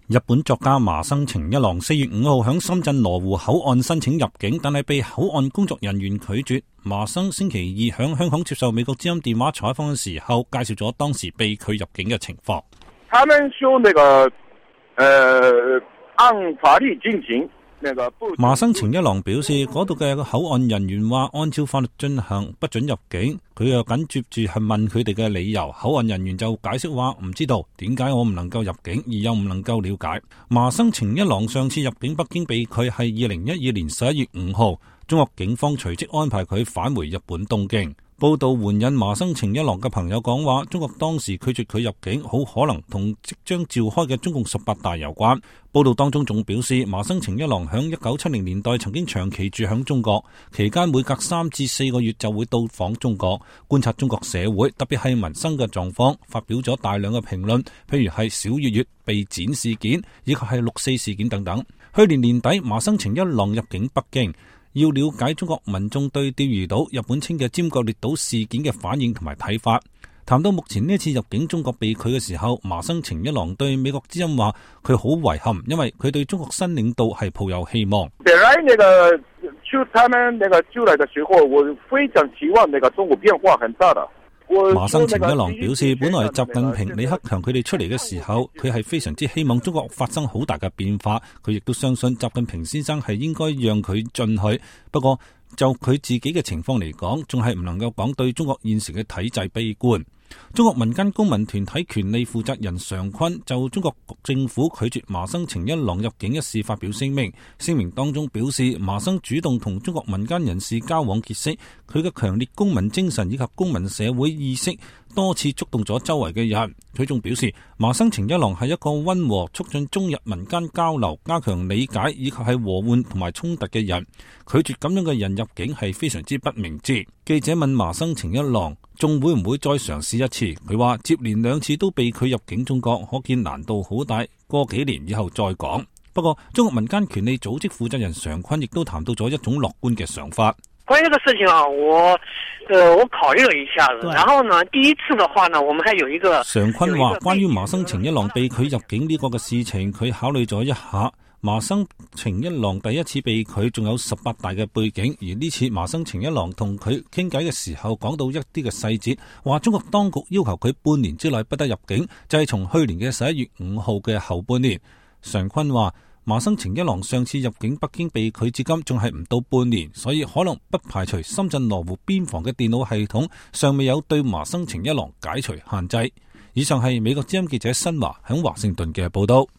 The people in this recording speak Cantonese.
日本作家麻生晴一郎4月5號響深圳羅湖口岸申請入境，但係被口岸工作人員拒絕。麻生星期二響香港接受美國之音電話採訪嘅時候，介紹咗當時被拒入境嘅情況。 他們說按法律進行。 麻生晴一郎表示，嗰度嘅口岸人員話按照法律進行，不准入境。佢又緊接住係問佢哋嘅理由，口岸人員就解釋話唔知道點解我唔能夠入境，而又唔能夠了解。麻生晴一郎上次入境北京被拒係2012年11月5號，中國警方隨即安排佢返回日本東京。報道援引麻生晴一郎嘅朋友講話，中國當時拒絕佢入境，好可能同即將召開嘅中共18大有關。報道當中仲表示，麻生晴一郎響1970年代曾經長期住響中國，期間每隔3至4個月就會到訪中國，觀察中國社會，特別係民生嘅狀況，發表咗大量嘅評論，譬如係小月月被剪事件，以及係6.4事件等等。去年年底，麻生晴一郎入境北京，要了解中國民眾對釣魚島日本稱嘅尖閣列島事件嘅反應同埋睇法。談到目前呢次入境中國被拒嘅時候，麻生晴一郎對美國之音話佢好遺憾，因為佢對中國新領導係抱有希望。 本來他們就來的時候，我非常期望中國變化很大的。 麻生晴一郎表示，本來習近平、李克強佢哋出嚟嘅時候，佢係非常之希望中國發生好大嘅變化，佢亦都相信習近平先生係應該讓佢進去。不過就佢自己嘅情況嚟講，仲係唔能夠講對中國現時嘅體制悲觀。中國民間公民團體權利負責人常坤就中國政府拒絕麻生晴一郎入境一事發表聲明，聲明當中表示，麻生主動同中國民間人士交往結識，佢嘅強烈公民精神以及公民社會意識多次觸動咗周圍嘅人。佢仲表示，麻生晴一郎係一個溫和、促進中日民間交流、加強理解以及係和緩同埋衝突嘅人，拒絕咁樣嘅人入境係非常之不明智。記者問麻生晴一郎仲會唔會再嘗試一次，佢話接連2次都被拒入境中國，可見難度好大，過幾年以後再講。不過中國民間權利組織負責人常坤亦都談到咗一種樂觀嘅想法。 關於這個事情啊，我考慮了一下子，然後呢，第一次的話呢，我們還有一個常坤話，關於麻生晴一郎被拒入境呢個嘅事情，佢考慮咗一下。麻生晴一郎第一次被拒仲有18大嘅背景，而呢次麻生晴一郎同佢傾偈嘅時候講到一啲嘅細節，話中國當局要求佢半年之內不得入境，就係從去年嘅11月5號嘅後半年。常坤話，麻生晴一郎上次入境北京被拒至今仲係唔到半年，所以可能不排除深圳羅湖邊防嘅電腦系統尚未有對麻生晴一郎解除限制。以上係美國之音記者新華喺華盛頓嘅報道。